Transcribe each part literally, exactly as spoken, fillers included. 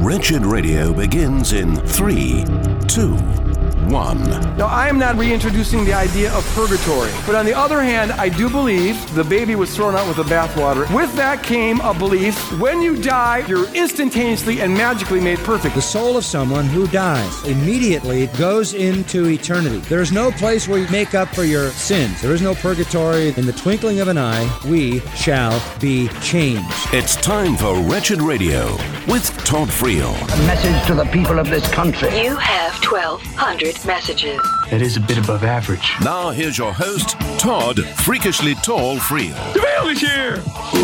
Wretched Radio begins in three, two, one. Now, I am not reintroducing the idea of purgatory, but on the other hand, I do believe the baby was thrown out with the bathwater. With that came a belief, when you die, you're instantaneously and magically made perfect. The soul of someone who dies immediately goes into eternity. There is no place where you make up for your sins. There is no purgatory. In the twinkling of an eye, we shall be changed. It's time for Wretched Radio with Todd Friel. A message to the people of this country. You have twelve hundred messages. That is a bit above average. Now here's your host, Todd Freakishly Tall Friel. The mail is here!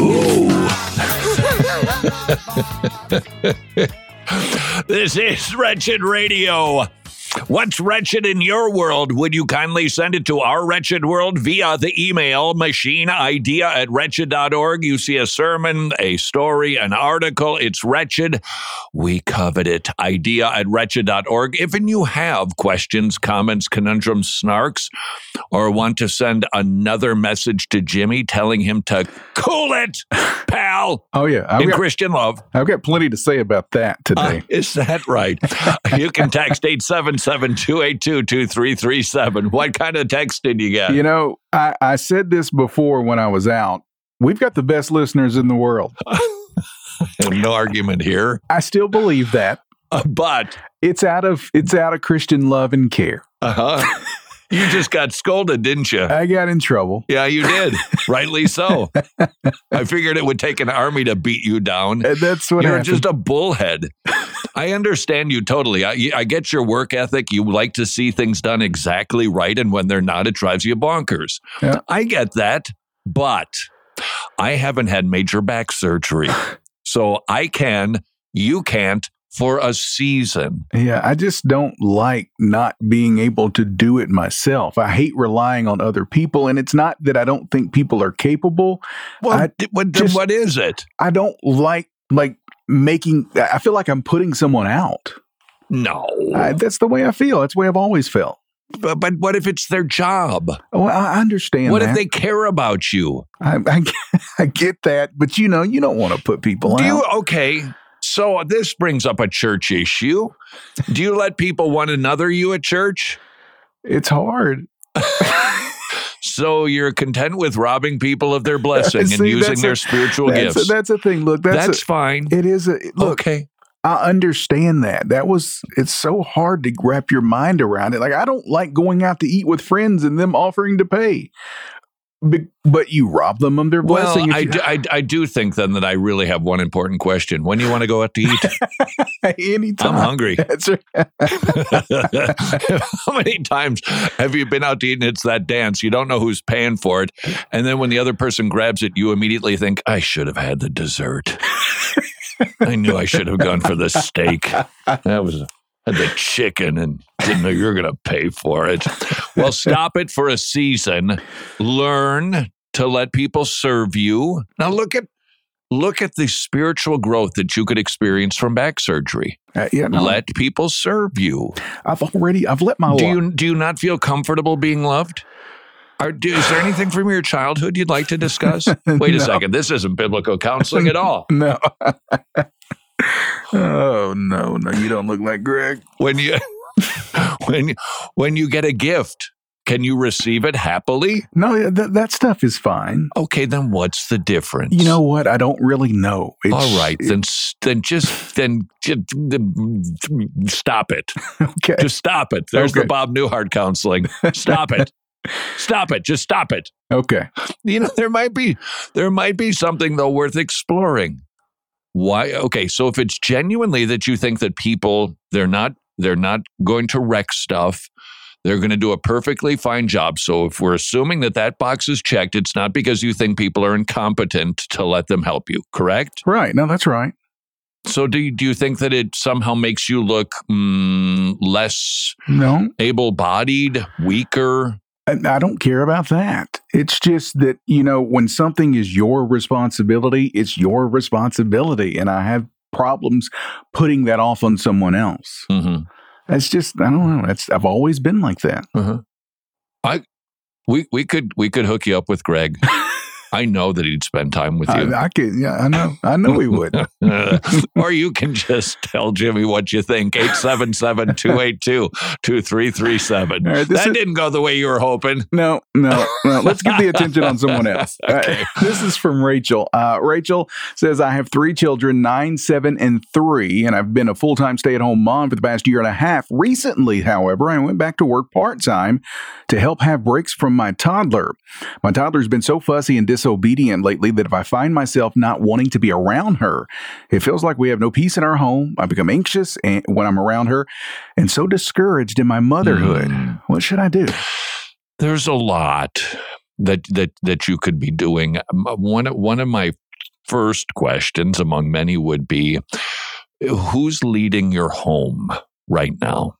This is Wretched Radio. What's wretched in your world? Would you kindly send it to Our Wretched World via the email machine idea at wretched dot org. You see a sermon, a story, an article. It's wretched. We covet it. Idea at wretched dot org. If you have questions, comments, conundrums, snarks, or want to send another message to Jimmy telling him to cool it, pal. Oh, yeah. I've in got, Christian love. I've got plenty to say about that today. Uh, is that right? You can text eight seven seven, two eight two, two three three seven. What kind of text did you get? You know, I, I said this before when I was out. We've got the best listeners in the world. No argument here. I still believe that. Uh, but it's out of it's out of Christian love and care. Uh-huh. You just got scolded, didn't you? I got in trouble. Yeah, you did. Rightly so. I figured it would take an army to beat you down. And that's what You're happened. just a bullhead. I understand you totally. I, I get your work ethic. You like to see things done exactly right, and when they're not, it drives you bonkers. Yeah. I get that, but I haven't had major back surgery. So I can, you can't, for a season. Yeah, I just don't like not being able to do it myself. I hate relying on other people, and it's not that I don't think people are capable. Well, I what, just, what is it? I don't like, like, making, I feel like I'm putting someone out. No. I, that's the way I feel. That's the way I've always felt. But, but what if it's their job? Oh, I understand What that. if they care about you? I, I, I get that, but you know, you don't want to put people Do out. you, okay, so this brings up a church issue. Do you let people one another you at church? It's hard. So you're content with robbing people of their blessing See, and using a, their spiritual that's gifts? A, that's a thing. Look, that's, that's a, fine. It is a look. Okay. I understand that. That was, it's so hard to wrap your mind around it. Like, I don't like going out to eat with friends and them offering to pay. But, but you rob them of their blessing. Well, I, you, do, I, I do think then that I really have one important question. When do you want to go out to eat? Anytime. I'm hungry. That's right. How many times have you been out to eat and it's that dance? You don't know who's paying for it. And then when the other person grabs it, you immediately think, I should have had the dessert. I knew I should have gone for the steak. That was had the chicken and didn't know you were going to pay for it. Well, stop it for a season. Learn to let people serve you. Now look at look at the spiritual growth that you could experience from back surgery. Uh, yeah, no, let people serve you. I've already, I've let my Do lo- you do you not feel comfortable being loved? Are, do, is there anything from your childhood you'd like to discuss? Wait a No. second. This isn't biblical counseling at all. No. Oh, no, no, you don't look like Greg. When you when you, when you get a gift, can you receive it happily? No, that, that stuff is fine. Okay, then what's the difference? You know what? I don't really know. It's, All right, it- then s- then just then just, stop it. okay. Just stop it. There's Okay. the Bob Newhart counseling. Stop it. Stop it. Just stop it. Okay. You know, there might be there might be something though worth exploring. Why? Okay, so if it's genuinely that you think that people they're not they're not going to wreck stuff, they're going to do a perfectly fine job. So if we're assuming that that box is checked, it's not because you think people are incompetent to let them help you, correct? Right. No, that's right. So do you, do you think that it somehow makes you look mm, less No, able-bodied, weaker? I, I don't care about that. It's just that, you know, when something is your responsibility, it's your responsibility. And I have problems putting that off on someone else. Mm-hmm. That's just, I don't know. That's, I've always been like that. Uh-huh. I we we could we could hook you up with Greg. I know that he'd spend time with you. I, I can, yeah, I know. I know he would. Or you can just tell Jimmy what you think. eight seven seven, two eight two, two three three seven. Right, that is, didn't go the way you were hoping. No, no, no. Let's get the attention on someone else. Okay. Uh, this is from Rachel. Uh, Rachel says, I have three children, nine, seven, and three, and I've been a full-time stay-at-home mom for the past year and a half. Recently, however, I went back to work part-time to help have breaks from my toddler. My toddler's been so fussy and disobedient lately that if I find myself not wanting to be around her, it feels like we have no peace in our home. I become anxious when I'm around her and so discouraged in my motherhood. Mm. What should I do? There's a lot that that that you could be doing. One one of my first questions among many would be, who's leading your home right now?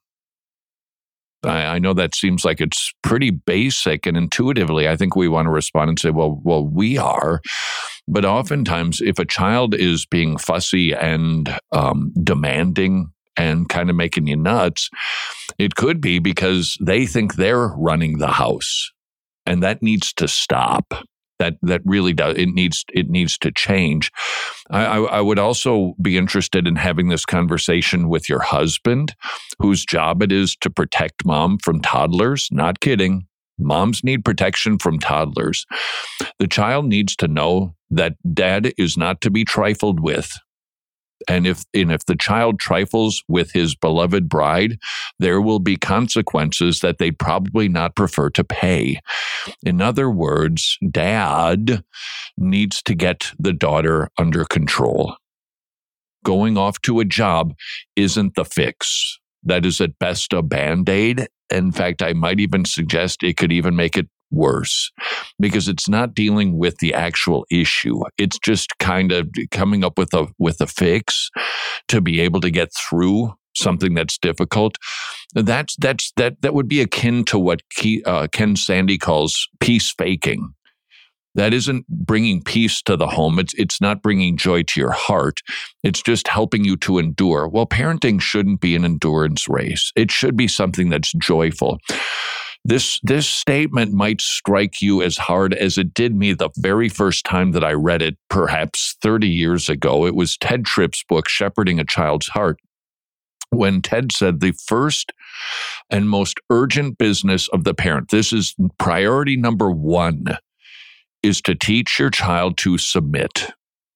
I, I know that seems like it's pretty basic, and intuitively, I think we want to respond and say, well, well, we are. But oftentimes, if a child is being fussy and um, demanding and kind of making you nuts, it could be because they think they're running the house, and that needs to stop. That that really does. It needs it needs to change. I, I, I would also be interested in having this conversation with your husband, whose job it is to protect mom from toddlers. Not kidding. Moms need protection from toddlers. The child needs to know that dad is not to be trifled with. And if and if the child trifles with his beloved bride, there will be consequences that they'd probably not prefer to pay. In other words, dad needs to get the daughter under control. Going off to a job isn't the fix. That is at best a Band-Aid. In fact, I might even suggest it could even make it worse, because it's not dealing with the actual issue. It's just kind of coming up with a with a fix to be able to get through something that's difficult. That's that's that that would be akin to what Ke, uh, Ken Sande calls peace faking. That isn't bringing peace to the home. It's it's not bringing joy to your heart. It's just helping you to endure. Well, parenting shouldn't be an endurance race. It should be something that's joyful. This this statement might strike you as hard as it did me the very first time that I read it, perhaps thirty years ago. It was Ted Tripp's book, Shepherding a Child's Heart, when Ted said the first and most urgent business of the parent, this is priority number one, is to teach your child to submit.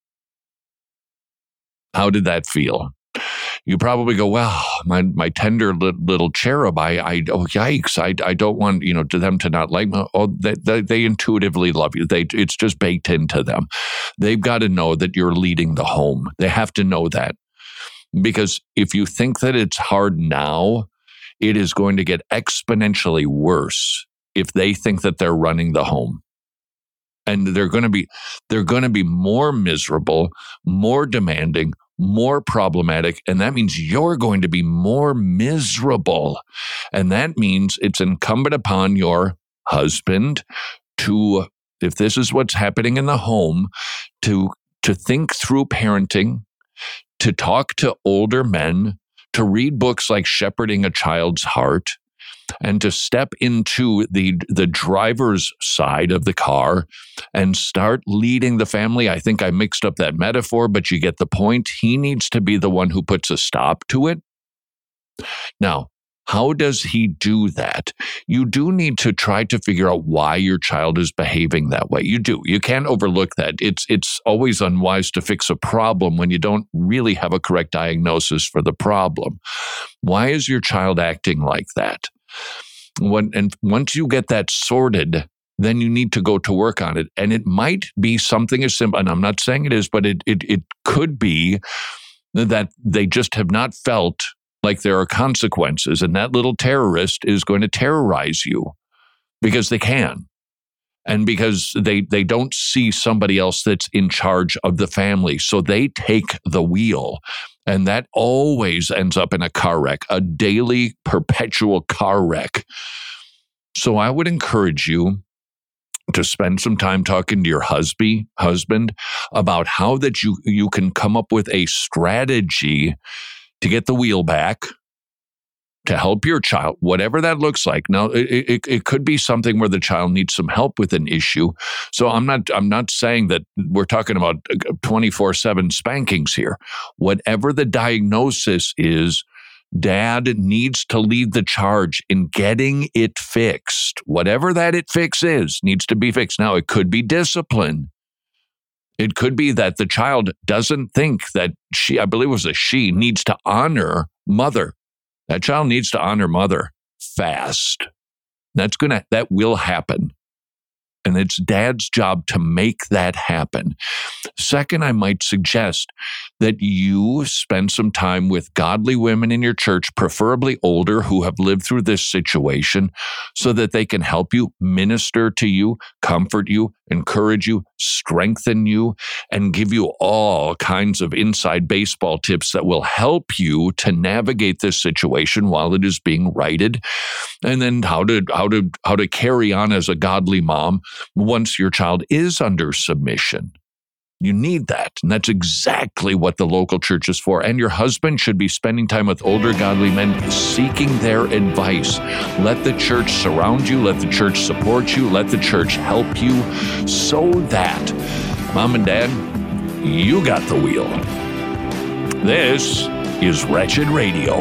How did that feel? You probably go, well, my my tender li- little cherub, I, I, oh, yikes, I, I don't want, you know, to them to not like me. Oh, they, they, they intuitively love you. They, it's just baked into them. They've got to know that you're leading the home. They have to know that. Because if you think that it's hard now, it is going to get exponentially worse if they think that they're running the home. And they're going to be, they're going to be more miserable, more demanding, more problematic, and that means you're going to be more miserable. And that means it's incumbent upon your husband to, if this is what's happening in the home, to, to think through parenting, to talk to older men, to read books like Shepherding a Child's Heart, and to step into the the driver's side of the car and start leading the family. I think I mixed up that metaphor, but you get the point. He needs to be the one who puts a stop to it. Now, how does he do that? You do need to try to figure out why your child is behaving that way. You do. You can't overlook that. It's it's always unwise to fix a problem when you don't really have a correct diagnosis for the problem. Why is your child acting like that? When, and once you get that sorted, then you need to go to work on it. And it might be something as simple, and I'm not saying it is, but it it it could be that they just have not felt like there are consequences, and that little terrorist is going to terrorize you because they can. And because they, they don't see somebody else that's in charge of the family. So they take the wheel. And that always ends up in a car wreck, a daily, perpetual car wreck. So I would encourage you to spend some time talking to your husband, husband about how that you, you can come up with a strategy to get the wheel back to help your child, whatever that looks like. Now, it, it, it could be something where the child needs some help with an issue. So I'm not I'm not saying that we're talking about twenty-four seven spankings here. Whatever the diagnosis is, dad needs to lead the charge in getting it fixed. Whatever that it fix is, needs to be fixed. Now, it could be discipline. It could be that the child doesn't think that she, I believe it was a she, needs to honor mother. That child needs to honor mother fast. That's gonna, that will happen. And it's dad's job to make that happen. Second, I might suggest that you spend some time with godly women in your church, preferably older, who have lived through this situation, so that they can help you, minister to you, comfort you, encourage you, strengthen you, and give you all kinds of inside baseball tips that will help you to navigate this situation while it is being righted. And then how to how to how to carry on as a godly mom once your child is under submission. You need that. And that's exactly what the local church is for. And your husband should be spending time with older godly men, seeking their advice. Let the church surround you. Let the church support you. Let the church help you so that, mom and dad, you got the wheel. This is Wretched Radio.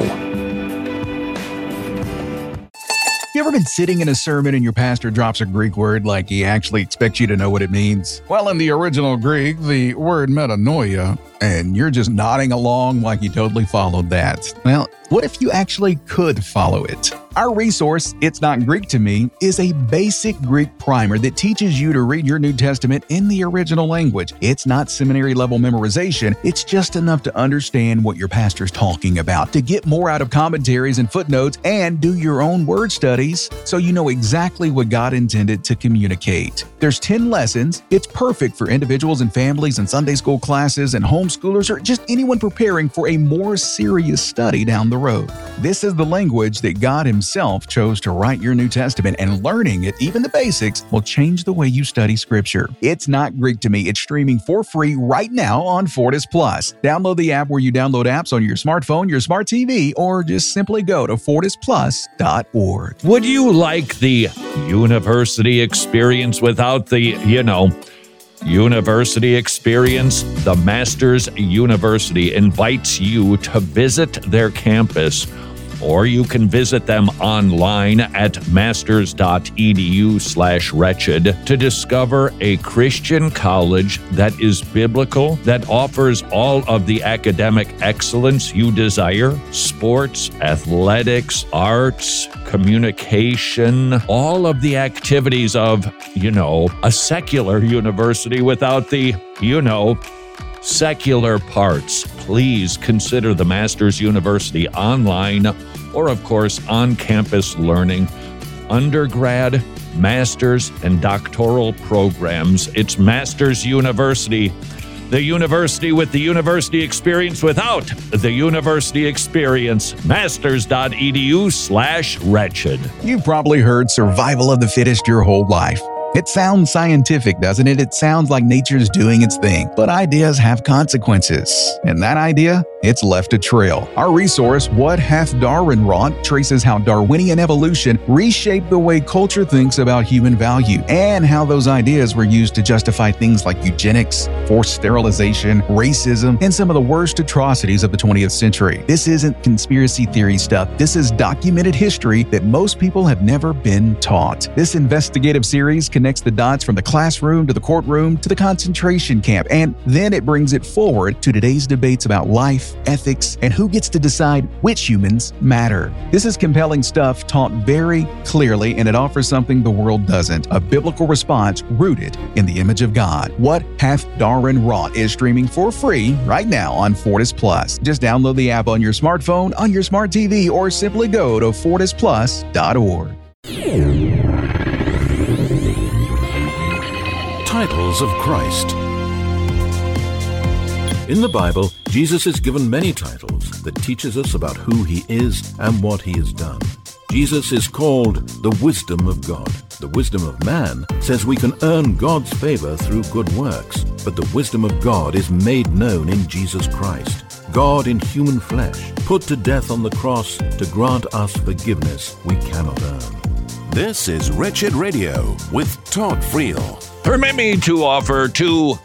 You ever been sitting in a sermon and your pastor drops a Greek word like he actually expects you to know what it means? Well, in the original Greek, the word metanoia, and you're just nodding along like you totally followed that. Well, what if you actually could follow it? Our resource, It's Not Greek to Me, is a basic Greek primer that teaches you to read your New Testament in the original language. It's not seminary-level memorization. It's just enough to understand what your pastor's talking about, to get more out of commentaries and footnotes, and do your own word studies so you know exactly what God intended to communicate. There's ten lessons. It's perfect for individuals and families and Sunday school classes and homeschoolers or just anyone preparing for a more serious study down the road. This is the language that God Himself chose to write your New Testament, and learning it, even the basics, will change the way you study Scripture. It's Not Greek to Me. It's streaming for free right now on Fortis Plus. Download the app where you download apps on your smartphone, your smart T V, or just simply go to fortis plus dot org. Would you like the university experience without the, you know, university experience? The Masters University invites you to visit their campus, or you can visit them online at masters.edu slash wretched to discover a Christian college that is biblical, that offers all of the academic excellence you desire: sports, athletics, arts, communication, all of the activities of, you know, a secular university without the, you know, secular parts. Please consider the Masters University online or, of course, on-campus learning, undergrad, master's, and doctoral programs. It's Masters University, the university with the university experience without the university experience. Masters.edu slash wretched. You've probably heard survival of the fittest your whole life. It sounds scientific, doesn't it? It sounds like nature's doing its thing. But ideas have consequences. And that idea, it's left a trail. Our resource, What Hath Darwin Wrought, traces how Darwinian evolution reshaped the way culture thinks about human value, and how those ideas were used to justify things like eugenics, forced sterilization, racism, and some of the worst atrocities of the twentieth century. This isn't conspiracy theory stuff. This is documented history that most people have never been taught. This investigative series connects the dots from the classroom to the courtroom to the concentration camp, and then it brings it forward to today's debates about life, ethics, and who gets to decide which humans matter. This is compelling stuff taught very clearly, and it offers something the world doesn't: a biblical response rooted in the image of God. What Hath Darwin Wrought is streaming for free right now on Fortis Plus. Just download the app on your smartphone, on your smart T V, or simply go to fortis plus dot org. Titles of Christ. In the Bible, Jesus is given many titles that teaches us about who He is and what He has done. Jesus is called the wisdom of God. The wisdom of man says we can earn God's favor through good works. but the wisdom of God is made known in Jesus Christ. God in human flesh, put to death on the cross to grant us forgiveness we cannot earn. This is Wretched Radio with Todd Friel. Permit me to offer two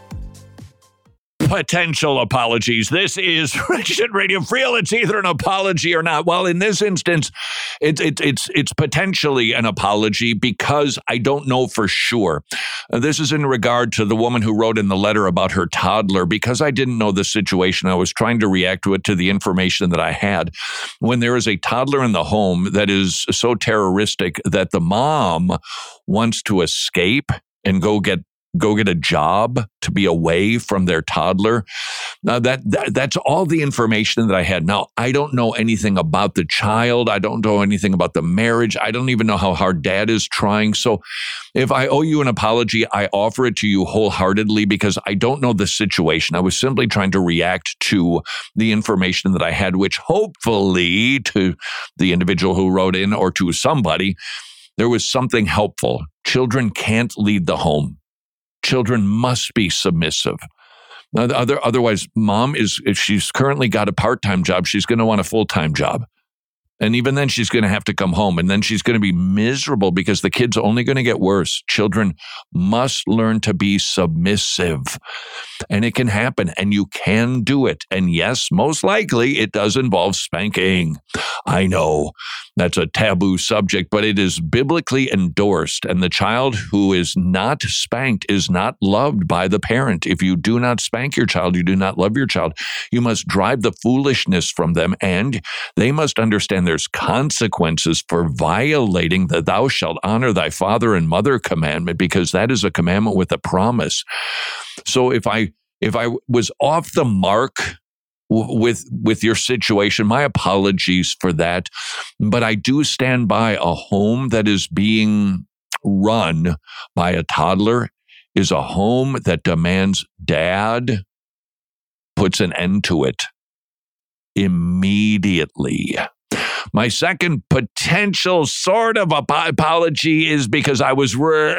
potential apologies. This is Wretched Radio. Friel, it's either an apology or not. Well, in this instance, it's it, it's it's potentially an apology because I don't know for sure. Uh, this is in regard to the woman who wrote in the letter about her toddler. Because I didn't know the situation, I was trying to react to it to the information that I had. When there is a toddler in the home that is so terroristic that the mom wants to escape and go get go get a job to be away from their toddler. Now that, that that's all the information that I had. Now, I don't know anything about the child. I don't know anything about the marriage. I don't even know how hard dad is trying. So if I owe you an apology, I offer it to you wholeheartedly because I don't know the situation. I was simply trying to react to the information that I had, which hopefully to the individual who wrote in or to somebody, there was something helpful. Children can't lead the home. Children must be submissive. Now, other, otherwise, mom is, if she's currently got a part-time job, she's going to want a full-time job. And even then, she's going to have to come home. And then she's going to be miserable because the kid's only going to get worse. Children must learn to be submissive. And it can happen. And you can do it. And yes, most likely, it does involve spanking. I know that's a taboo subject, but it is biblically endorsed. And the child who is not spanked is not loved by the parent. If you do not spank your child, you do not love your child. You must drive the foolishness from them. And they must understand there's consequences for violating the thou shalt honor thy father and mother commandment, because that is a commandment with a promise. So if I if I was off the mark w- with with your situation, my apologies for that. But I do stand by a home that is being run by a toddler is a home that demands dad puts an end to it immediately. My second potential sort of ap- apology is because I was, re-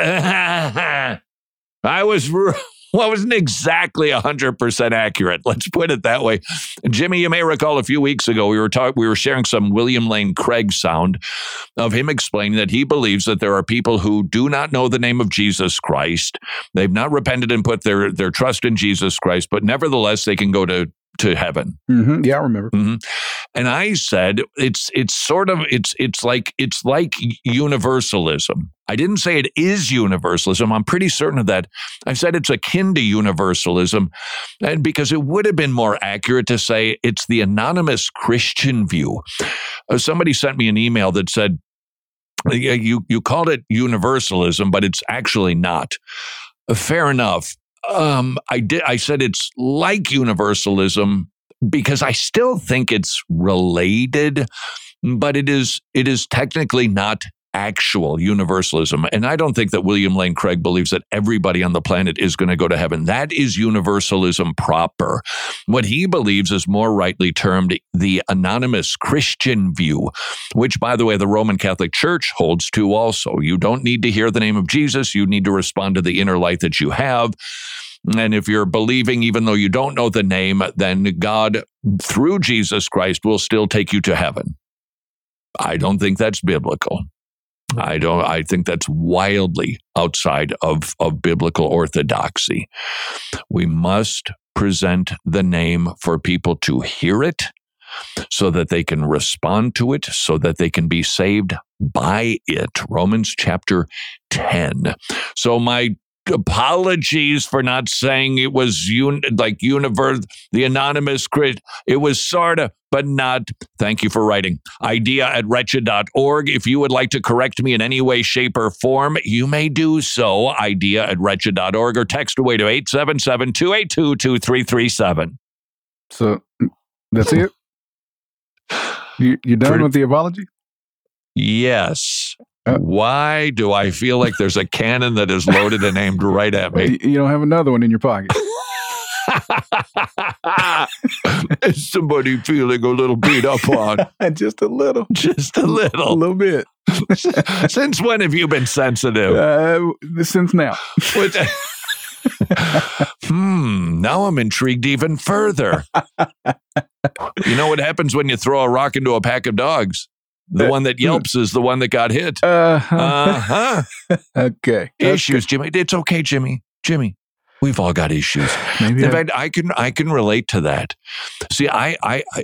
I was, re- well, I wasn't exactly one hundred percent accurate. Let's put it that way. Jimmy, you may recall a few weeks ago, we were talking, we were sharing some William Lane Craig sound of him explaining that he believes that there are people who do not know the name of Jesus Christ. They've not repented and put their, their trust in Jesus Christ, but nevertheless, they can go to to heaven. Mm-hmm. Yeah, I remember. Mm-hmm. And I said, it's it's sort of, it's it's like it's like universalism. I didn't say it is universalism. I'm pretty certain of that. I said it's akin to universalism, and because it would have been more accurate to say it's the anonymous Christian view. Uh, somebody sent me an email that said, you, you called it universalism, but it's actually not. Uh, fair enough. Um, I did. I said it's like universalism because I still think it's related, but it is it is technically not actual universalism. And I don't think that William Lane Craig believes that everybody on the planet is going to go to heaven. That is universalism proper. What he believes is more rightly termed the anonymous Christian view, which, by the way, the Roman Catholic Church holds to also. You don't need to hear the name of Jesus. You need to respond to the inner light that you have. And if you're believing, even though you don't know the name, then God, through Jesus Christ, will still take you to heaven. I don't think that's biblical. I don't. I think that's wildly outside of, of biblical orthodoxy. We must present the name for people to hear it so that they can respond to it, so that they can be saved by it. Romans chapter ten. So my apologies for not saying it was un- like universe, the anonymous Christ. It was sort of, but not. Thank you for writing. Idea at wretched dot org. If you would like to correct me in any way, shape, or form, you may do so. Idea at wretched dot org or text away to eight seven seven, two eight two, two three three seven. So that's it? You, you done For- with the apology? Yes. Uh, Why do I feel like there's a cannon that is loaded and aimed right at me? You don't have another one in your pocket. Is somebody feeling a little beat up on? Just a little. Just a little. A little bit. Since when have you been sensitive? Uh, since now. What- hmm, now I'm intrigued even further. You know what happens when you throw a rock into a pack of dogs? The one that yelps is the one that got hit. Uh-huh. Uh-huh. Okay. Issues, Jimmy. It's okay, Jimmy. Jimmy, we've all got issues. Maybe In I- fact, I can I can relate to that. See, I I, I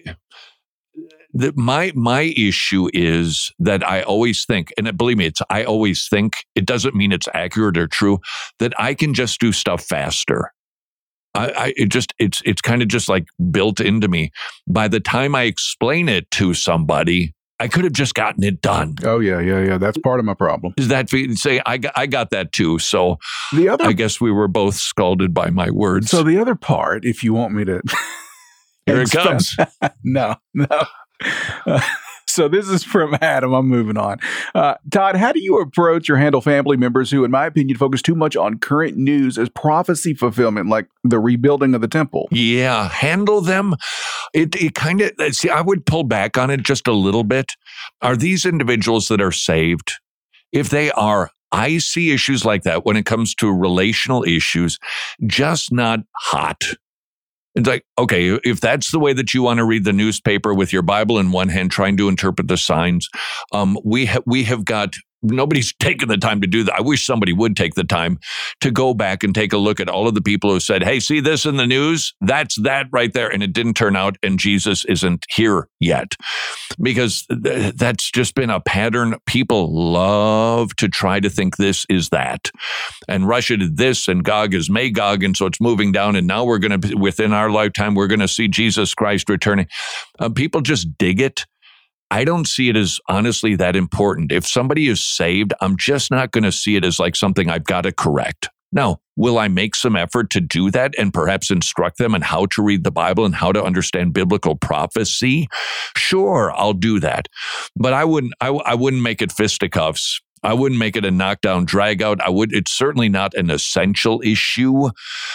the, my my issue is that I always think, and believe me, it's I always think, it doesn't mean it's accurate or true, that I can just do stuff faster. I, I it just it's it's kind of just like built into me. By the time I explain it to somebody, I could have just gotten it done. Oh, yeah, yeah, yeah. That's part of my problem. Is that say I got, I got that too? So The other I guess we were both scalded by my words. So the other part, if you want me to... Here it comes. no, no. Uh, so this is from Adam. I'm moving on. Uh, Todd, how do you approach or handle family members who, in my opinion, focus too much on current news as prophecy fulfillment, like the rebuilding of the temple? Yeah, handle them. It it kind of, see, I would pull back on it just a little bit. Are these individuals that are saved? If they are, I see issues like that when it comes to relational issues, just not hot. It's like, okay, if that's the way that you want to read the newspaper with your Bible in one hand, trying to interpret the signs, um, we ha- we have got, nobody's taken the time to do that. I wish somebody would take the time to go back and take a look at all of the people who said, hey, see this in the news? That's that right there. And it didn't turn out, and Jesus isn't here yet. Because th- that's just been a pattern. People love to try to think this is that. And Russia did this, and Gog is Magog, and so it's moving down. And now we're going to, within our lifetime, we're going to see Jesus Christ returning. Uh, people just dig it. I don't see it as honestly that important. If somebody is saved, I'm just not going to see it as like something I've got to correct. Now, will I make some effort to do that and perhaps instruct them on how to read the Bible and how to understand biblical prophecy? Sure, I'll do that. But I wouldn't I, I wouldn't make it fisticuffs. I wouldn't make it a knockdown drag out. I would it's certainly not an essential issue.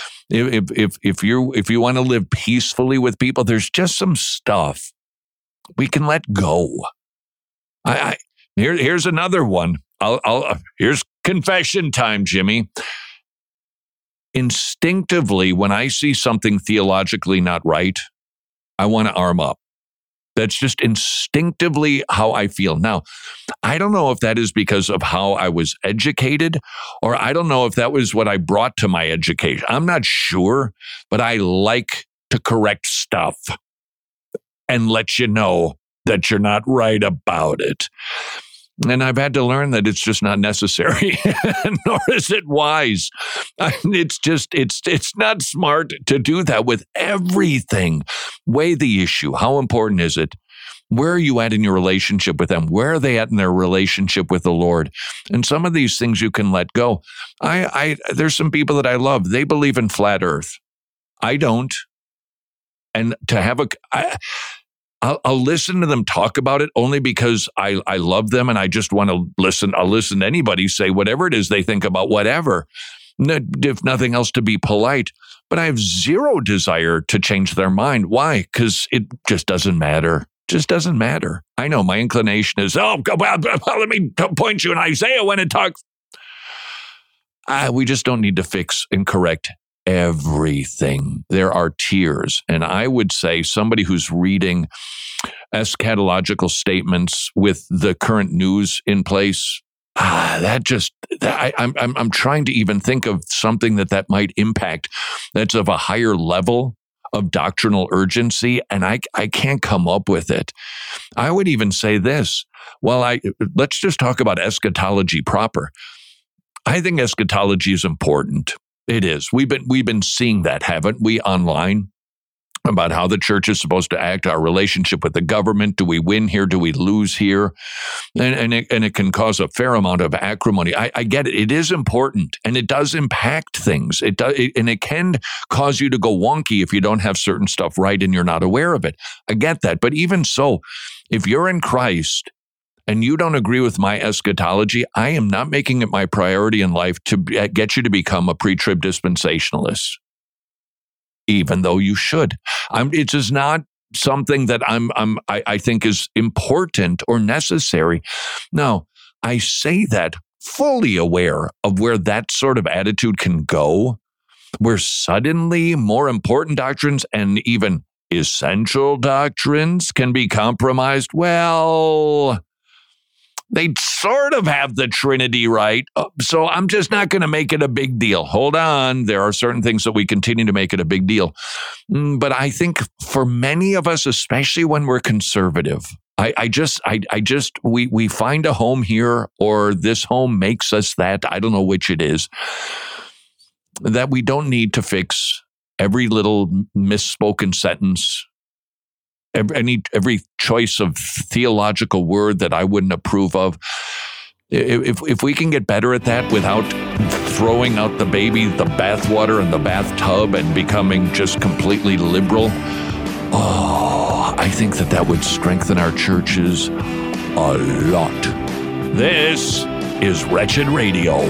If if if you if you want to live peacefully with people, there's just some stuff we can let go. I, I here, here's another one. I'll, I'll, here's confession time, Jimmy. Instinctively, when I see something theologically not right, I want to arm up. That's just instinctively how I feel. Now, I don't know if that is because of how I was educated, or I don't know if that was what I brought to my education. I'm not sure, but I like to correct stuff and let you know that you're not right about it. And I've had to learn that it's just not necessary, nor is it wise. It's just, it's it's not smart to do that with everything. Weigh the issue. How important is it? Where are you at in your relationship with them? Where are they at in their relationship with the Lord? And some of these things you can let go. I, I there's some people that I love. They believe in flat earth. I don't. And to have a... I, I'll, I'll listen to them talk about it only because I, I love them and I just want to listen. I'll listen to anybody say whatever it is they think about whatever, if nothing else, to be polite. But I have zero desire to change their mind. Why? Because it just doesn't matter. Just doesn't matter. I know my inclination is, oh, well, well let me point you in Isaiah when it talks. Uh, we just don't need to fix and correct everything. There are tiers. And I would say somebody who's reading eschatological statements with the current news in place, ah, that just, that, I, I'm, I'm, I'm trying to even think of something that that might impact that's of a higher level of doctrinal urgency, and I, I can't come up with it. I would even say this. Well, I let's just talk about eschatology proper. I think eschatology is important. It is. We've been we've been seeing that, haven't we, online, about how the church is supposed to act, our relationship with the government. Do we win here? Do we lose here? And and it, and it can cause a fair amount of acrimony. I, I get it. It is important, and it does impact things. It does, it, and it can cause you to go wonky if you don't have certain stuff right and you're not aware of it. I get that. But even so, if you're in Christ and you don't agree with my eschatology, I am not making it my priority in life to get you to become a pre-trib dispensationalist, even though you should. I'm, it is not something that I'm, I'm, I, I think is important or necessary. Now, I say that fully aware of where that sort of attitude can go. where suddenly more important doctrines and even essential doctrines can be compromised? Well, they sort of have the Trinity right. So I'm just not going to make it a big deal. Hold on. There are certain things that we continue to make it a big deal. But I think for many of us, especially when we're conservative, I, I just, I, I just, we, we find a home here, or this home makes us that. I don't know which it is. That we don't need to fix every little misspoken sentence, every, any every choice of theological word that I wouldn't approve of. If if we can get better at that without throwing out the baby, the bathwater, and the bathtub, and becoming just completely liberal, oh, I think that that would strengthen our churches a lot. This is Wretched Radio.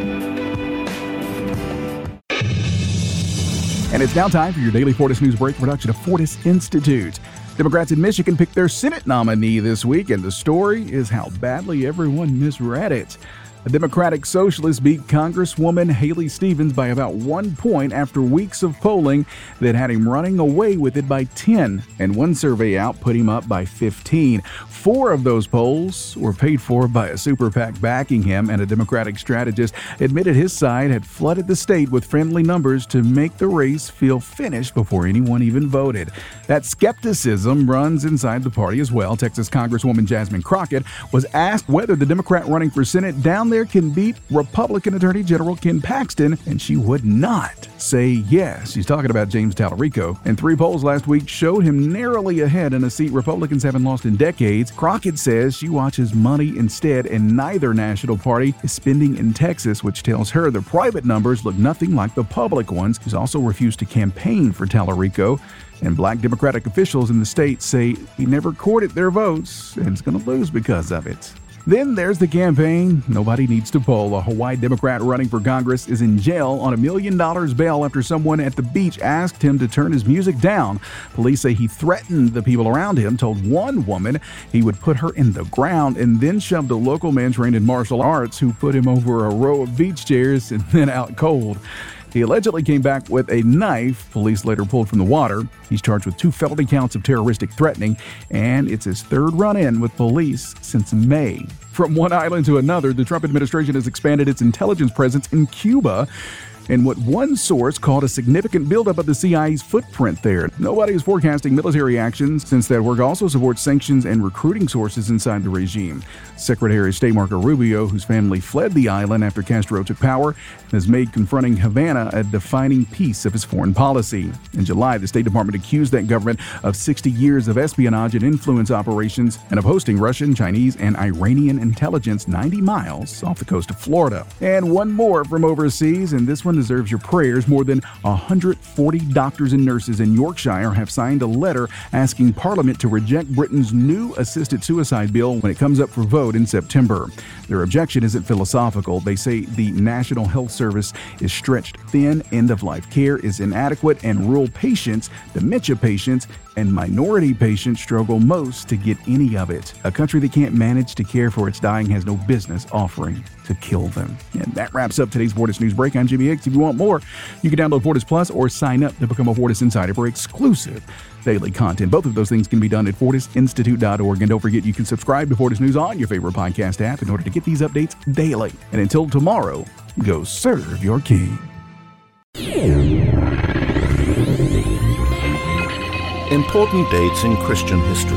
And it's now time for your daily Fortis News Break production of Fortis Institute. Democrats in Michigan picked their Senate nominee this week, and the story is how badly everyone misread it. The Democratic Socialists beat Congresswoman Haley Stevens by about one point after weeks of polling that had him running away with it by ten, and one survey out put him up by fifteen. Four of those polls were paid for by a super PAC backing him, and a Democratic strategist admitted his side had flooded the state with friendly numbers to make the race feel finished before anyone even voted. That skepticism runs inside the party as well. Texas Congresswoman Jasmine Crockett was asked whether the Democrat running for Senate down there can beat Republican Attorney General Ken Paxton, and she would not say yes. She's talking about James Tallarico. And three polls last week showed him narrowly ahead in a seat Republicans haven't lost in decades. Crockett says she watches money instead, and neither national party is spending in Texas, which tells her the private numbers look nothing like the public ones. She's also refused to campaign for Tallarico, and black Democratic officials in the state say he never courted their votes and is going to lose because of it. Then there's the campaign. Nobody needs to poll. A Hawaii Democrat running for Congress is in jail on a million dollars bail after someone at the beach asked him to turn his music down. Police say he threatened the people around him, told one woman he would put her in the ground, and then shoved a local man trained in martial arts who put him over a row of beach chairs and then out cold. He allegedly came back with a knife police later pulled from the water. He's charged with two felony counts of terroristic threatening, and it's his third run-in with police since May. From one island to another, the Trump administration has expanded its intelligence presence in Cuba, and what one source called a significant buildup of the C I A's footprint there. Nobody is forecasting military actions, since that work also supports sanctions and recruiting sources inside the regime. Secretary of State Marco Rubio, whose family fled the island after Castro took power, has made confronting Havana a defining piece of his foreign policy. In July, the State Department accused that government of sixty years of espionage and influence operations and of hosting Russian, Chinese, and Iranian intelligence ninety miles off the coast of Florida. And one more from overseas, and this one deserves your prayers. More than one hundred forty doctors and nurses in Yorkshire have signed a letter asking Parliament to reject Britain's new assisted suicide bill when it comes up for vote in September. Their objection isn't philosophical. They say the National Health Service is stretched thin, end-of-life care is inadequate, and rural patients, dementia patients, and minority patients struggle most to get any of it. A country that can't manage to care for its dying has no business offering to kill them. And that wraps up today's Fortis News Break. I'm Jimmy Hicks. If you want more, you can download Fortis Plus or sign up to become a Fortis Insider for exclusive daily content. Both of those things can be done at fortis institute dot org. And don't forget, you can subscribe to Fortis News on your favorite podcast app in order to get these updates daily. And until tomorrow, go serve your king. Important dates in Christian history.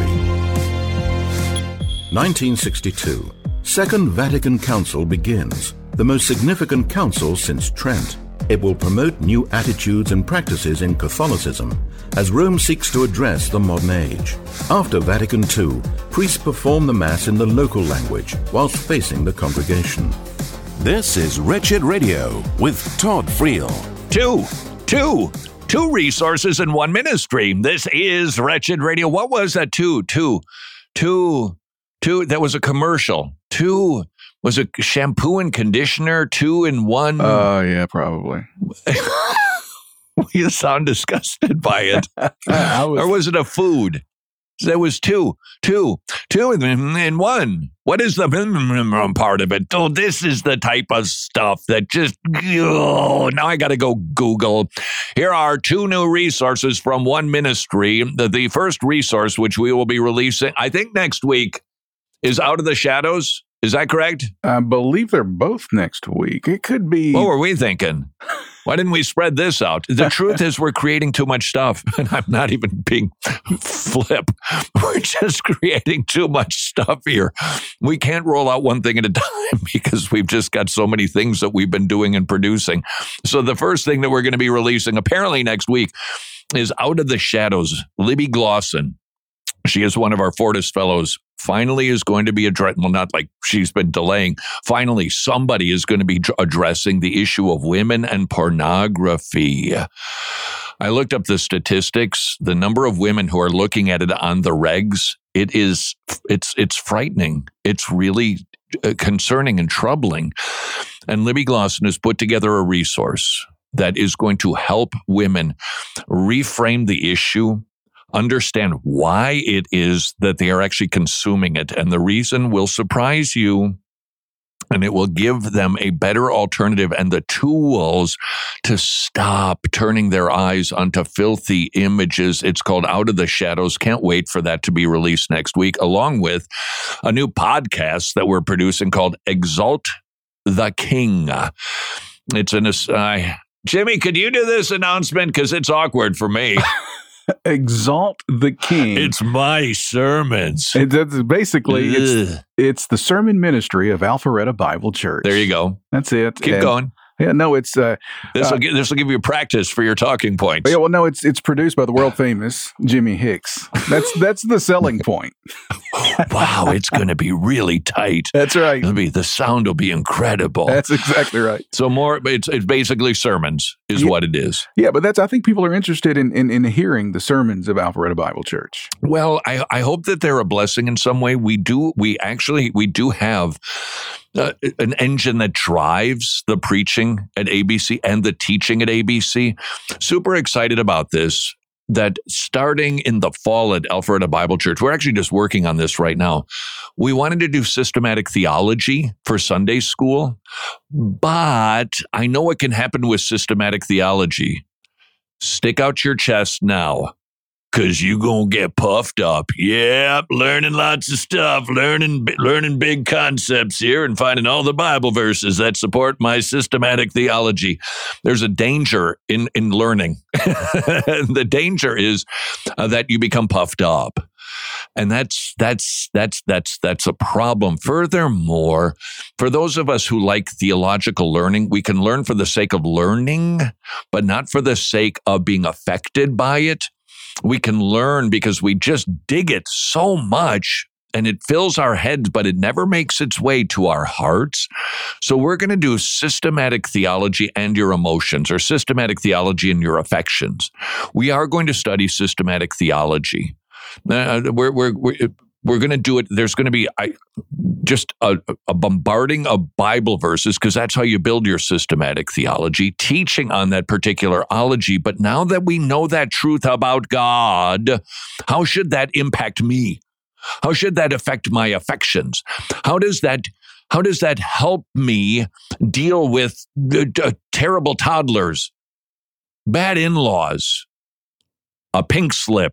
nineteen sixty-two. Second Vatican Council begins, the most significant council since Trent. It will promote new attitudes and practices in Catholicism as Rome seeks to address the modern age. After Vatican Two, priests perform the Mass in the local language whilst facing the congregation. This is Wretched Radio with Todd Friel. Two, two, two resources in one ministry. This is Wretched Radio. What was that? Two, two, two, two. That was a commercial. Two was a shampoo and conditioner. Two in one. Oh, uh, yeah, probably. You sound disgusted by it. was, or was it a food? There was two, two, two in, in one. What is the part of it? Oh, this is the type of stuff that just, oh, now I got to go Google. Here are two new resources from one ministry. The, the first resource, which we will be releasing, I think next week, is Out of the Shadows. Is that correct? I believe they're both next week. It could be. What were we thinking? Why didn't we spread this out? The truth is we're creating too much stuff, and I'm not even being flip. We're just creating too much stuff here. We can't roll out one thing at a time because we've just got so many things that we've been doing and producing. So the first thing that we're going to be releasing apparently next week is Out of the Shadows. Libby Glosson. She is one of our Fortis fellows. Finally is going to be addressing, well, not like she's been delaying. Finally, somebody is going to be addressing the issue of women and pornography. I looked up the statistics. The number of women who are looking at it on the regs, it is, it's, it's frightening. It's really concerning and troubling. And Libby Glosson has put together a resource that is going to help women reframe the issue, understand why it is that they are actually consuming it. And the reason will surprise you, and it will give them a better alternative and the tools to stop turning their eyes onto filthy images. It's called Out of the Shadows. Can't wait for that to be released next week, along with a new podcast that we're producing called Exalt the King. It's an, uh, Jimmy, could you do this announcement? Because it's awkward for me. Exalt the King. It's my sermons. It, that's basically, it's, it's the sermon ministry of Alpharetta Bible Church. There you go. That's it. Keep and, going. Yeah, no, it's uh, this will uh, this will give you practice for your talking points. Yeah, well, no, it's it's produced by the world famous Jimmy Hicks. That's that's the selling point. Wow, it's going to be really tight. That's right. It'll be the sound will be incredible. That's exactly right. So more, it's it's basically sermons is yeah. what it is. Yeah, but that's I think people are interested in in, in hearing the sermons of Alpharetta Bible Church. Well, I I hope that they're a blessing in some way. We do we actually we do have Uh, an engine that drives the preaching at A B C and the teaching at A B C. Super excited about this, that starting in the fall at Alpharetta Bible Church, we're actually just working on this right now. We wanted to do systematic theology for Sunday school, but I know what can happen with systematic theology. Stick out your chest now, because you going to get puffed up. Yep, learning lots of stuff, learning learning big concepts here and finding all the Bible verses that support my systematic theology. There's a danger in, in learning. The danger is uh, that you become puffed up. And that's that's that's that's that's a problem. Furthermore, for those of us who like theological learning, we can learn for the sake of learning, but not for the sake of being affected by it. We can learn because we just dig it so much and it fills our heads, but it never makes its way to our hearts. So we're going to do systematic theology and your emotions, or systematic theology and your affections. We are going to study systematic theology. Uh, we're, we're, we're, we're going to do it. There's going to be I, just a, a bombarding of Bible verses, because that's how you build your systematic theology, teaching on that particular ology. But now that we know that truth about God, how should that impact me? How should that affect my affections? How does that how does that help me deal with the, uh, terrible toddlers, bad in-laws, a pink slip,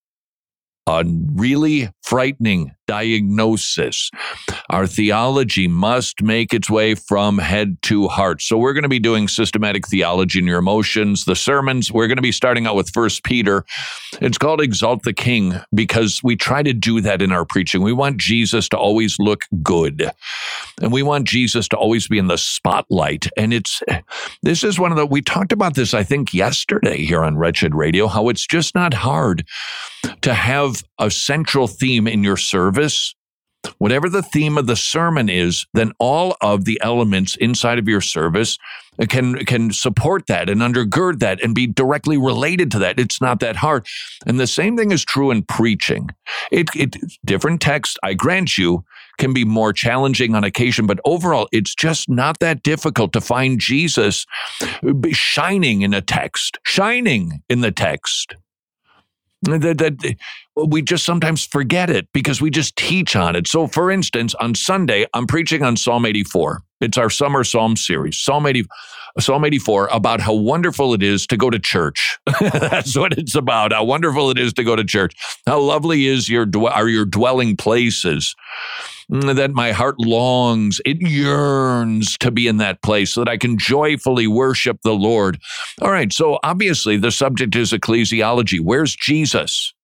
a really frightening diagnosis? Our theology must make its way from head to heart. So we're going to be doing systematic theology in your emotions. The sermons, we're going to be starting out with First Peter. It's called Exalt the King because we try to do that in our preaching. We want Jesus to always look good. And we want Jesus to always be in the spotlight. And it's, this is one of the, we talked about this, I think, yesterday here on Wretched Radio, how it's just not hard to have a central theme in your service. Whatever the theme of the sermon is, then all of the elements inside of your service can can support that and undergird that and be directly related to that. It's not that hard. And the same thing is true in preaching. It, it different text, I grant you, can be more challenging on occasion, but overall, it's just not that difficult to find Jesus shining in a text, shining in the text. That, that we just sometimes forget it because we just teach on it. So, for instance, on Sunday, I'm preaching on Psalm eighty-four. It's our summer Psalm series, Psalm eighty, Psalm eighty-four, about how wonderful it is to go to church. That's what it's about. How wonderful it is to go to church. How lovely is your are your dwelling places. That my heart longs, it yearns to be in that place so that I can joyfully worship the Lord. All right, so obviously the subject is ecclesiology. Where's Jesus?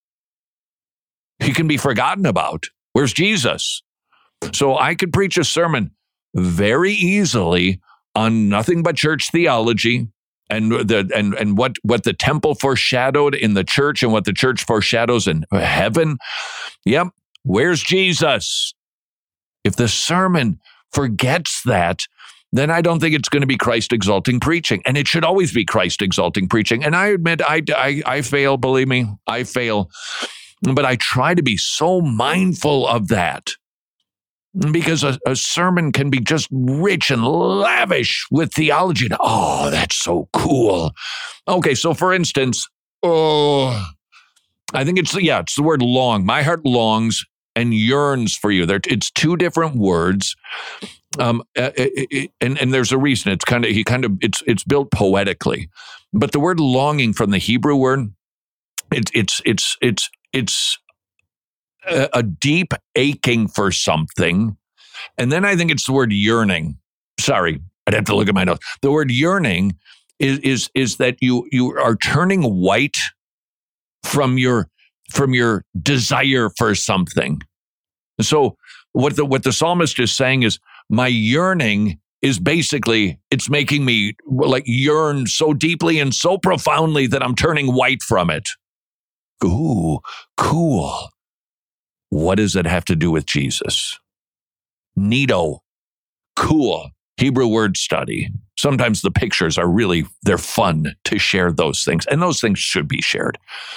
He can be forgotten about. Where's Jesus? So I could preach a sermon very easily on nothing but church theology and the and and what, what the temple foreshadowed in the church and what the church foreshadows in heaven. Yep, where's Jesus? If the sermon forgets that, then I don't think it's going to be Christ-exalting preaching. And it should always be Christ-exalting preaching. And I admit, I, I, I fail, believe me, I fail. But I try to be so mindful of that. Because a, a sermon can be just rich and lavish with theology. And, oh, that's so cool. Okay, so for instance, oh, I think it's, yeah, it's the word long. My heart longs and yearns for you. There, it's two different words, um, and and there's a reason. It's kind of he kind of it's it's built poetically, but the word longing from the Hebrew word, it's it's it's it's it's a, a deep aching for something, and then I think it's the word yearning. Sorry, I'd have to look at my notes. The word yearning is is is that you you are turning white from your from your desire for something. So what the what the psalmist is saying is my yearning is basically, it's making me like yearn so deeply and so profoundly that I'm turning white from it. Ooh, cool. What does it have to do with Jesus? Neato. Cool. Hebrew word study. Sometimes the pictures are really, they're fun to share those things. And those things should be shared.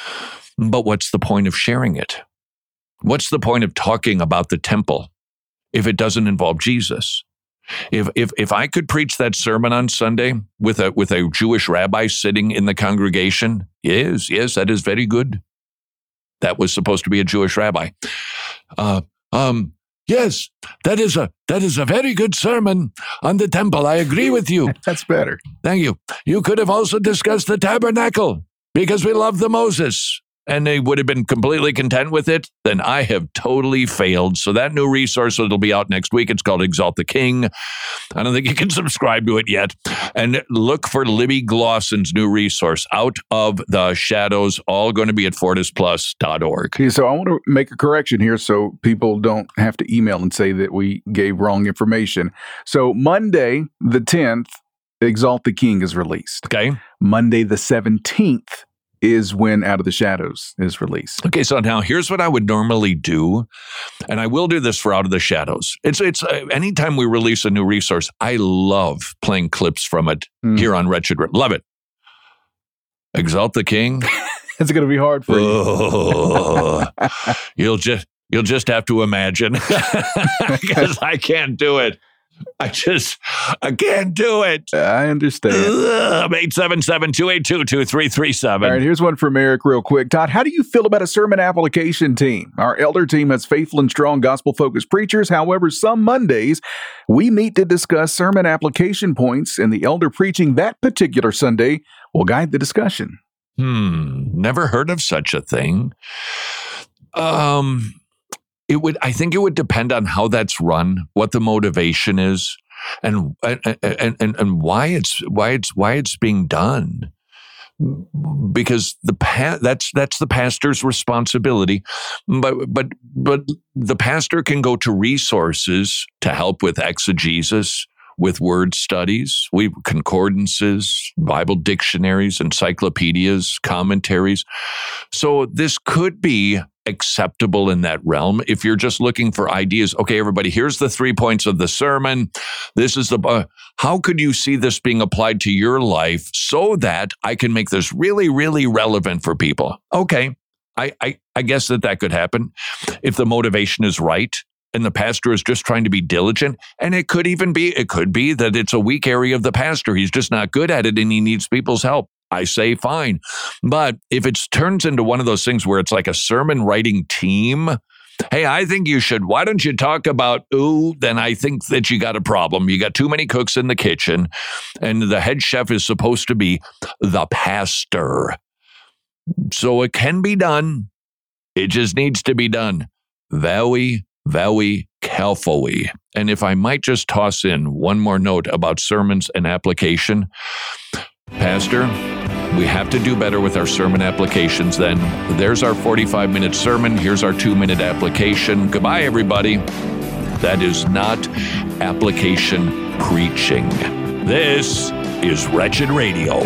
But what's the point of sharing it? What's the point of talking about the temple if it doesn't involve Jesus? If if if I could preach that sermon on Sunday with a with a Jewish rabbi sitting in the congregation, yes, yes, that is very good. That was supposed to be a Jewish rabbi. Uh, um, yes, that is a that is a very good sermon on the temple. I agree with you. That's better. Thank you. You could have also discussed the tabernacle because we love the Moses. And they would have been completely content with it, then I have totally failed. So that new resource will be out next week. It's called Exalt the King. I don't think you can subscribe to it yet. And look for Libby Glossen's new resource, Out of the Shadows, all going to be at fortis plus dot org. Okay, so I want to make a correction here so people don't have to email and say that we gave wrong information. So Monday, the tenth, Exalt the King is released. Okay. Monday, the seventeenth, is when Out of the Shadows is released. Okay, so now here's what I would normally do, and I will do this for Out of the Shadows. It's it's uh, anytime we release a new resource, I love playing clips from it mm. here on Wretched. Love it. Exalt the King. It's going to be hard for oh, you. you'll just you'll just have to imagine because I can't do it. I just, I can't do it. I understand. Ugh, eight seven seven, two eight two, two three three seven. All right, here's one from Eric real quick. Todd, how do you feel about a sermon application team? Our elder team has faithful and strong gospel-focused preachers. However, some Mondays, we meet to discuss sermon application points, and the elder preaching that particular Sunday will guide the discussion. Hmm, never heard of such a thing. Um... It would. I think it would depend on how that's run, what the motivation is, and and and, and why it's why it's why it's being done. Because the pa- that's that's the pastor's responsibility, but but but the pastor can go to resources to help with exegesis, with word studies, we concordances, Bible dictionaries, encyclopedias, commentaries. So this could be acceptable in that realm. If you're just looking for ideas, okay, everybody, here's the three points of the sermon. This is the, uh, how could you see this being applied to your life so that I can make this really, really relevant for people? Okay, I, I, I guess that that could happen if the motivation is right and the pastor is just trying to be diligent. And it could even be, it could be that it's a weak area of the pastor. He's just not good at it and he needs people's help. I say fine. But if it turns into one of those things where it's like a sermon writing team, hey, I think you should, why don't you talk about, ooh, then I think that you got a problem. You got too many cooks in the kitchen, and the head chef is supposed to be the pastor. So it can be done. It just needs to be done very, very carefully. And if I might just toss in one more note about sermons and application, Pastor, we have to do better with our sermon applications then. There's our forty-five minute sermon. Here's our two minute application. Goodbye, everybody. That is not application preaching. This is Wretched Radio.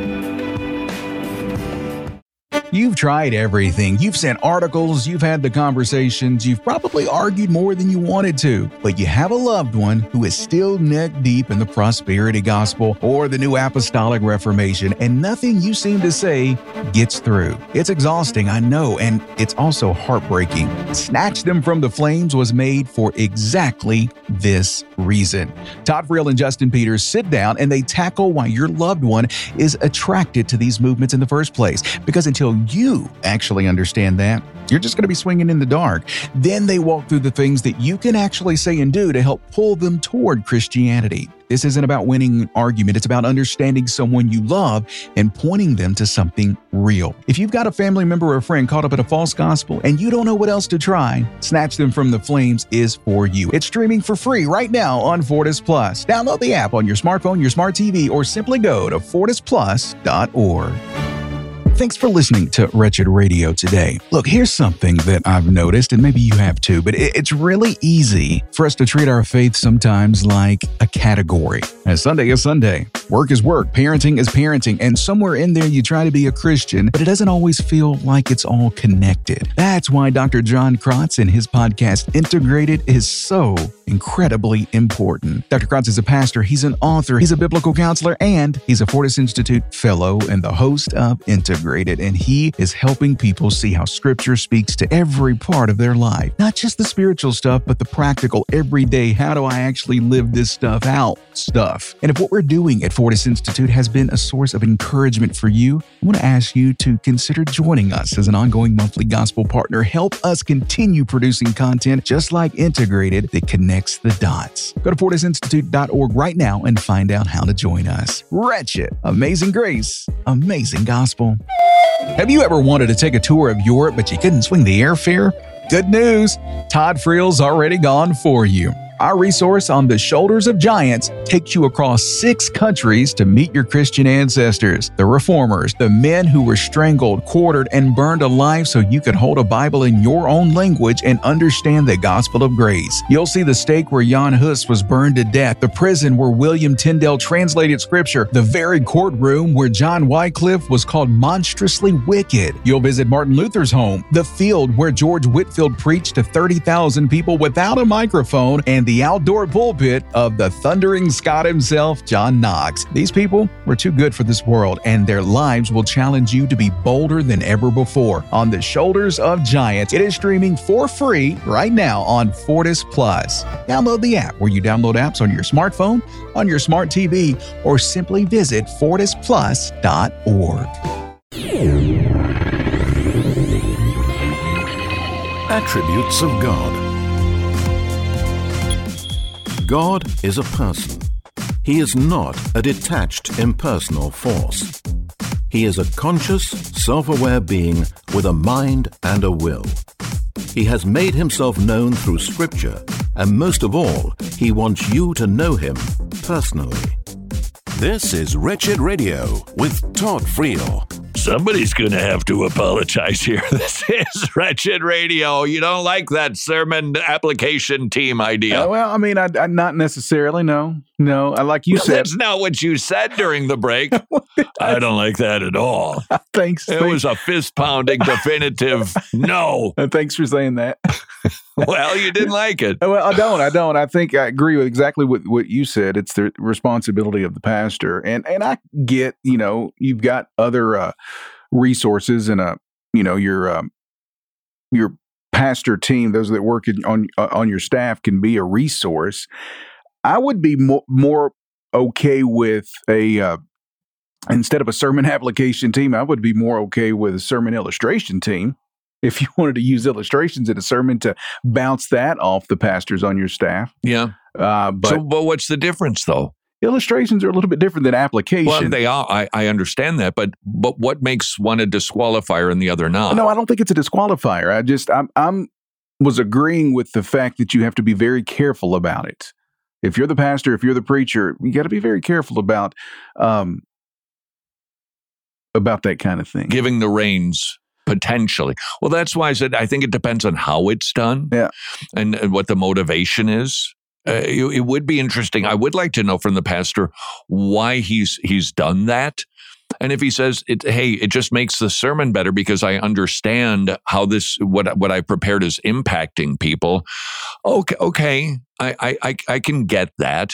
You've tried everything. You've sent articles, you've had the conversations, you've probably argued more than you wanted to, but you have a loved one who is still neck deep in the prosperity gospel or the new apostolic reformation, and nothing you seem to say gets through. It's exhausting, I know, and it's also heartbreaking. Snatch Them from the Flames was made for exactly this reason. Todd Friel and Justin Peters sit down and they tackle why your loved one is attracted to these movements in the first place. Because until you actually understand that, you're just going to be swinging in the dark. Then they walk through the things that you can actually say and do to help pull them toward Christianity. This isn't about winning an argument. It's about understanding someone you love and pointing them to something real. If you've got a family member or a friend caught up in a false gospel and you don't know what else to try, Snatch Them from the Flames is for you. It's streaming for free right now on Fortis Plus. Download the app on your smartphone, your smart T V, or simply go to fortis plus dot org. Thanks for listening to Wretched Radio today. Look, here's something that I've noticed, and maybe you have too, but it's really easy for us to treat our faith sometimes like a category. As Sunday is Sunday, work is work, parenting is parenting, and somewhere in there you try to be a Christian, but it doesn't always feel like it's all connected. That's why Doctor John Krotz and his podcast Integrated is so incredibly important. Doctor Krotz is a pastor, he's an author, he's a biblical counselor, and he's a Fortis Institute fellow and the host of Integrated. And he is helping people see how Scripture speaks to every part of their life. Not just the spiritual stuff, but the practical, everyday, how do I actually live this stuff out stuff. And if what we're doing at Fortis Institute has been a source of encouragement for you, I want to ask you to consider joining us as an ongoing monthly gospel partner. Help us continue producing content just like Integrated that connects the dots. Go to fortis institute dot org right now and find out how to join us. Wretched, amazing grace, amazing gospel. Have you ever wanted to take a tour of Europe, but you couldn't swing the airfare? Good news! Todd Friel's already gone for you. Our resource on the Shoulders of Giants takes you across six countries to meet your Christian ancestors, the reformers, the men who were strangled, quartered, and burned alive so you could hold a Bible in your own language and understand the gospel of grace. You'll see the stake where Jan Hus was burned to death, the prison where William Tyndale translated scripture, the very courtroom where John Wycliffe was called monstrously wicked. You'll visit Martin Luther's home, the field where George Whitefield preached to thirty thousand people without a microphone, and the outdoor pulpit of the thundering Scot himself, John Knox. These people were too good for this world, and their lives will challenge you to be bolder than ever before. On the Shoulders of Giants, it is streaming for free right now on Fortis Plus. Download the app where you download apps on your smartphone, on your smart T V, or simply visit fortis plus dot org. Attributes of God. God is a person. He is not a detached, impersonal force. He is a conscious, self-aware being with a mind and a will. He has made himself known through Scripture, and most of all, he wants you to know him personally. This is Wretched Radio with Todd Friel. Somebody's going to have to apologize here. This is Wretched Radio. You don't like that sermon application team idea. Uh, well, I mean, I, I not necessarily, no. No, I like you well, said. That's not what you said during the break. I don't like that at all. Thanks. It thanks. was a fist-pounding definitive no. Thanks for saying that. Well, you didn't like it. Well, I don't. I don't. I think I agree with exactly what, what you said. It's the responsibility of the pastor. And and I get, you know, you've got other uh, resources and, uh, you know, your um, your pastor team, those that work in, on uh, on your staff can be a resource. I would be mo- more okay with a uh, instead of a sermon application team, I would be more okay with a sermon illustration team. If you wanted to use illustrations in a sermon to bounce that off the pastors on your staff. Yeah. Uh, but, so, but what's the difference, though? Illustrations are a little bit different than application. Well, they are. I, I understand that, but but what makes one a disqualifier and the other not? No, I don't think it's a disqualifier. I just I'm I'm was agreeing with the fact that you have to be very careful about it. If you're the pastor, if you're the preacher, you got to be very careful about um about that kind of thing. Giving the reins. Potentially. Well, that's why I said I think it depends on how it's done, yeah, and, and what the motivation is. Uh, it, it would be interesting. I would like to know from the pastor why he's he's done that, and if he says, it, "Hey, it just makes the sermon better because I understand how this what what I prepared is impacting people." Okay, okay, I I I can get that,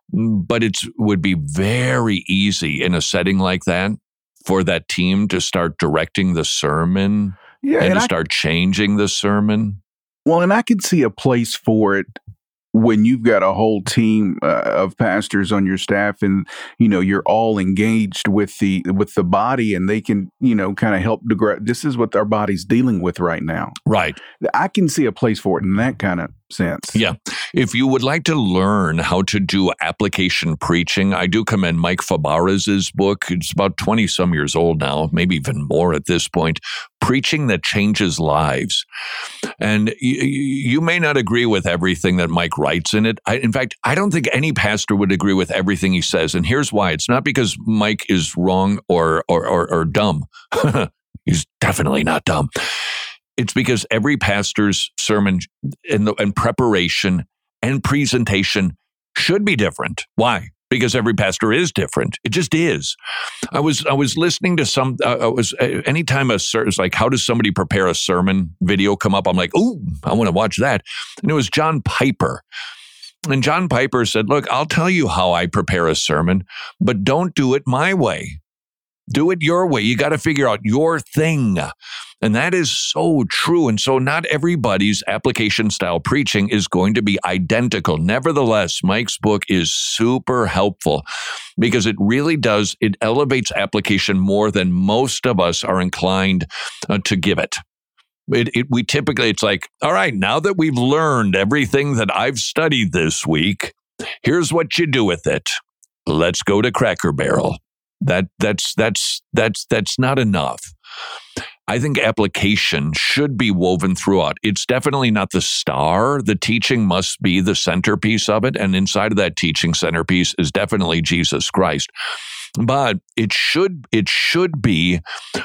but it would be very easy in a setting like that for that team to start directing the sermon yeah, and, and to I, start changing the sermon. Well, and I can see a place for it when you've got a whole team uh, of pastors on your staff and, you know, you're all engaged with the with the body and they can, you know, kind of help to grow. This is what our body's dealing with right now. Right. I can see a place for it in that kind of sense. Yeah. If you would like to learn how to do application preaching, I do commend Mike Fabarez's book. It's about twenty some years old now, maybe even more at this point. Preaching That Changes Lives. And you, you may not agree with everything that Mike writes in it. I, in fact, I don't think any pastor would agree with everything he says. And here's why. It's not because Mike is wrong or or, or, or dumb. He's definitely not dumb. It's because every pastor's sermon and, the, and preparation and presentation should be different. Why? Because every pastor is different. It just is. I was I was listening to some. Uh, I was uh, anytime a it's like, how does somebody prepare a sermon video come up? I'm like, ooh, I want to watch that. And it was John Piper. And John Piper said, look, I'll tell you how I prepare a sermon, but don't do it my way. Do it your way. You got to figure out your thing. And that is so true. And so not everybody's application style preaching is going to be identical. Nevertheless, Mike's book is super helpful because it really does, it elevates application more than most of us are inclined uh, to give it. It, it. We typically, it's like, all right, now that we've learned everything that I've studied this week, here's what you do with it. Let's go to Cracker Barrel. That that's that's that's that's not enough. I think application should be woven throughout. It's definitely not the star. The teaching must be the centerpiece of it, and inside of that teaching centerpiece is definitely Jesus Christ. But it should it should be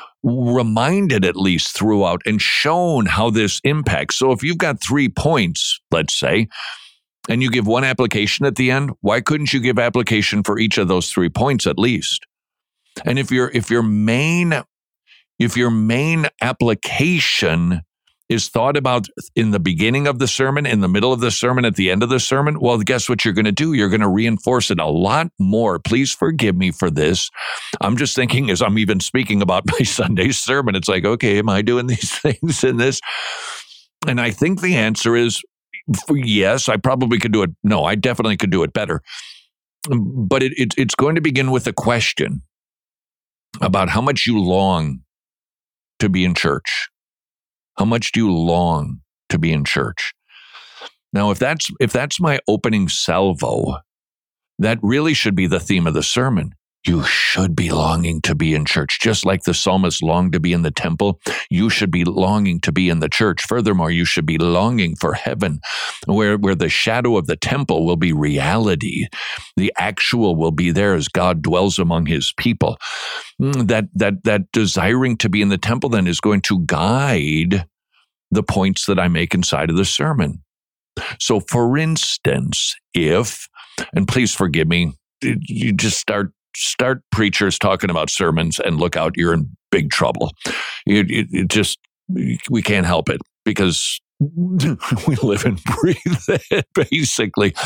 reminded at least throughout and shown how this impacts. So if you've got three points, let's say, and you give one application at the end, why couldn't you give application for each of those three points at least? And if your if your main if your main application is thought about in the beginning of the sermon, in the middle of the sermon, at the end of the sermon, well, guess what you're going to do? You're going to reinforce it a lot more. Please forgive me for this. I'm just thinking as I'm even speaking about my Sunday sermon, it's like, okay, am I doing these things in this? And I think the answer is yes, I probably could do it. No, I definitely could do it better. But it, it, it's going to begin with a question about how much you long to be in church. How much do you long to be in church? Now, if that's if that's my opening salvo, that really should be the theme of the sermon. You should be longing to be in church. Just like the psalmist longed to be in the temple, you should be longing to be in the church. Furthermore, you should be longing for heaven, where, where the shadow of the temple will be reality. The actual will be there as God dwells among his people. That, that, that desiring to be in the temple then is going to guide the points that I make inside of the sermon. So for instance, if, and please forgive me, you just start Start preachers talking about sermons and look out, you're in big trouble. It, it, it just, we can't help it because we live and breathe it, basically.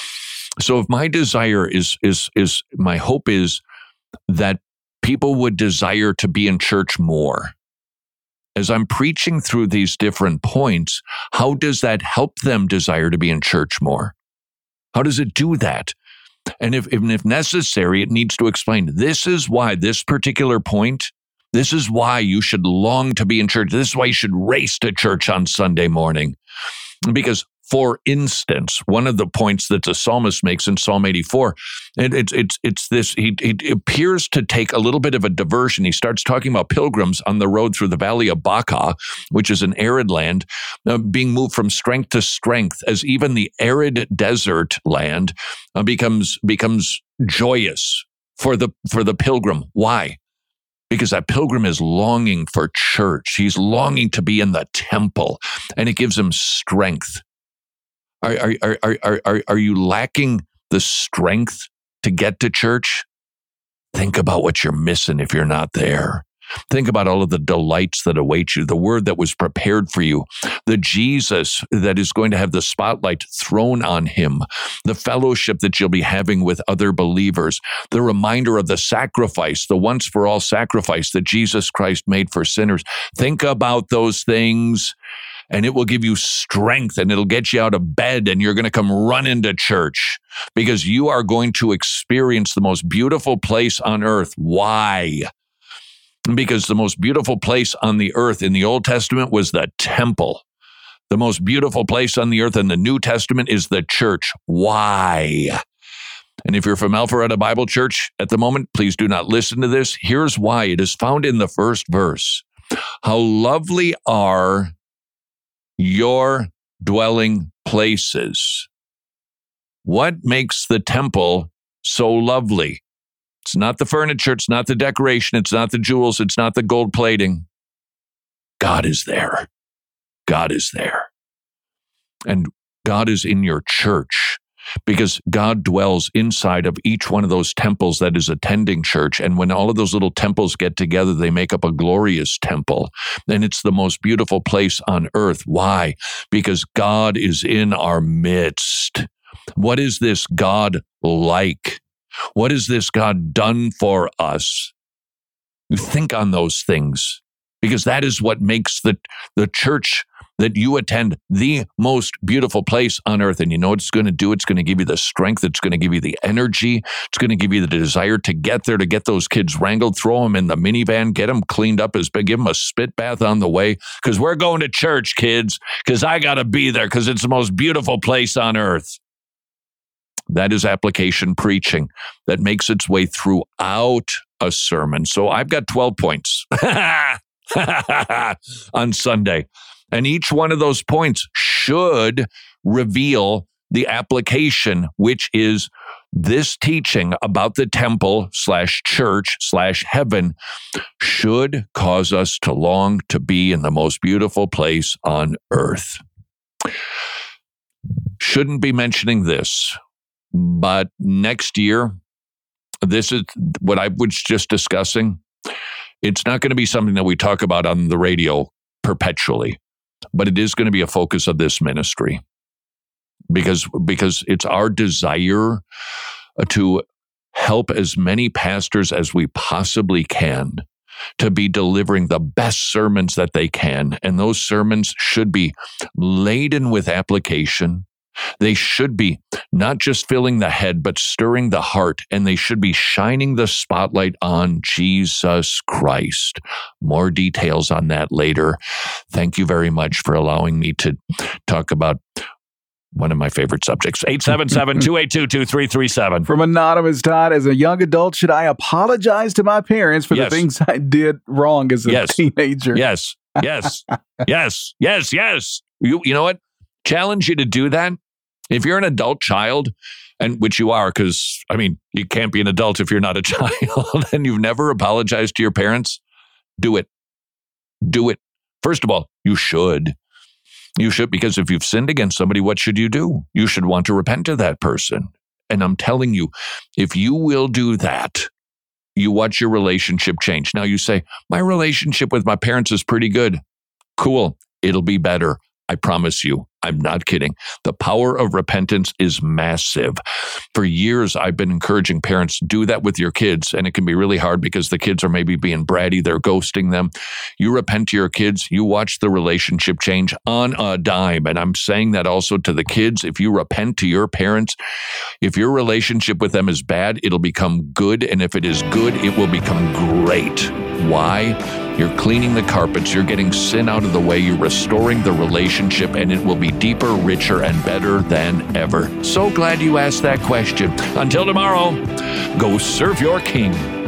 So if my desire is, is, is, my hope is that people would desire to be in church more. As I'm preaching through these different points, how does that help them desire to be in church more? How does it do that? And if, if if necessary, it needs to explain, this is why this particular point, this is why you should long to be in church. This is why you should race to church on Sunday morning. Because, for instance, one of the points that the psalmist makes in Psalm eighty-four, it, it's it's it's this, he, he appears to take a little bit of a diversion. He starts talking about pilgrims on the road through the valley of Baca, which is an arid land, uh, being moved from strength to strength, as even the arid desert land uh, becomes becomes joyous for the for the pilgrim. Why? Because that pilgrim is longing for church. He's longing to be in the temple, and it gives him strength. Are, are, are, are, are, are you lacking the strength to get to church? Think about what you're missing if you're not there. Think about all of the delights that await you, the word that was prepared for you, the Jesus that is going to have the spotlight thrown on him, the fellowship that you'll be having with other believers, the reminder of the sacrifice, the once for all sacrifice that Jesus Christ made for sinners. Think about those things, and it will give you strength, and it'll get you out of bed, and you're going to come run into church because you are going to experience the most beautiful place on earth. Why? Because the most beautiful place on the earth in the Old Testament was the temple. The most beautiful place on the earth in the New Testament is the church. Why? And if you're from Alpharetta Bible Church at the moment, please do not listen to this. Here's why. It is found in the first verse. How lovely are your dwelling places. What makes the temple so lovely? It's not the furniture, it's not the decoration, it's not the jewels, it's not the gold plating. God is there. God is there. And God is in your church because God dwells inside of each one of those temples that is attending church. And when all of those little temples get together, they make up a glorious temple. And it's the most beautiful place on earth. Why? Because God is in our midst. What is this God like? What has this God done for us? You think on those things, because that is what makes the, the church that you attend the most beautiful place on earth. And you know what it's going to do? It's going to give you the strength. It's going to give you the energy. It's going to give you the desire to get there, to get those kids wrangled, throw them in the minivan, get them cleaned up, as give them a spit bath on the way, because we're going to church, kids, because I got to be there, because it's the most beautiful place on earth. That is application preaching that makes its way throughout a sermon. So I've got twelve points on Sunday. And each one of those points should reveal the application, which is this teaching about the temple slash church slash heaven should cause us to long to be in the most beautiful place on earth. Shouldn't be mentioning this, but next year, this is what I was just discussing. It's not going to be something that we talk about on the radio perpetually, but it is going to be a focus of this ministry because, because it's our desire to help as many pastors as we possibly can to be delivering the best sermons that they can. And those sermons should be laden with application. They should be not just filling the head, but stirring the heart, and they should be shining the spotlight on Jesus Christ. More details on that later. Thank you very much for allowing me to talk about one of my favorite subjects. eight seven seven, two eight two, two three three seven. From Anonymous Todd, as a young adult, should I apologize to my parents for yes. the things I did wrong as a yes. teenager? Yes, yes, yes, yes, yes. You, you know what? Challenge you to do that. If you're an adult child, and which you are, because, I mean, you can't be an adult if you're not a child, and you've never apologized to your parents, do it. Do it. First of all, you should. You should, because if you've sinned against somebody, what should you do? You should want to repent to that person. And I'm telling you, if you will do that, you watch your relationship change. Now you say, my relationship with my parents is pretty good. Cool. It'll be better. I promise you. I'm not kidding. The power of repentance is massive. For years, I've been encouraging parents, do that with your kids. And it can be really hard because the kids are maybe being bratty. They're ghosting them. You repent to your kids. You watch the relationship change on a dime. And I'm saying that also to the kids. If you repent to your parents, if your relationship with them is bad, it'll become good. And if it is good, it will become great. Why? You're cleaning the carpets. You're getting sin out of the way. You're restoring the relationship, and it will be deeper, richer, and better than ever. So glad you asked that question. Until tomorrow, go serve your king.